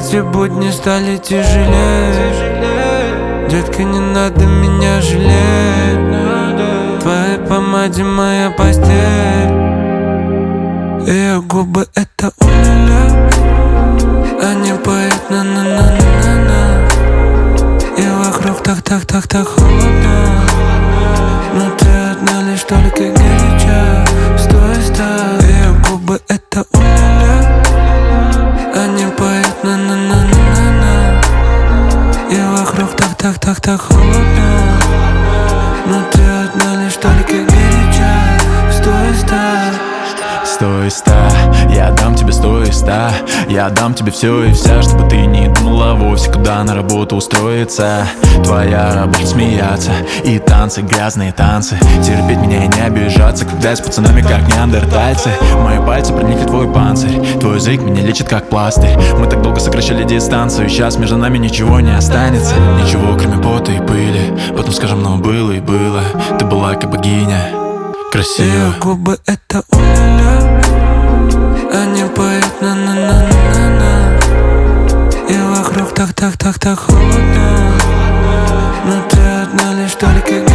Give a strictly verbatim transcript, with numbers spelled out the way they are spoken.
эти будни стали тяжелее. Детка, не надо меня жалеть. В твоей помаде моя постель. Ее губы — это уля-ля. Они поют на-на-на-на-на. И вокруг так-так-так-так холодно. Но ты одна лишь только горяча. Стой, стой. Ее губы — это уля-ля. Они поют на-на-на-на-на. И вокруг так-так-так-так холодно. Но ты одна лишь только горяча. Стой, стой. Сто и ста, я дам тебе сто и ста. Я дам тебе все и вся, чтобы ты не думала вовсе, куда на работу устроиться. Твоя работа смеяться и танцы, грязные танцы. Терпеть меня и не обижаться, когда я с пацанами как неандертальцы. Мои пальцы проникли в твой панцирь, твой язык меня лечит как пластырь. Мы так долго сокращали дистанцию, сейчас между нами ничего не останется. Ничего, кроме пота и пыли. Потом скажем, но было и было. Ты была как богиня, красиво. Ее губы — это уля-ля. Они поют на-на-на-на-на. И вокруг так-так-так-так холодно. Но ты одна лишь только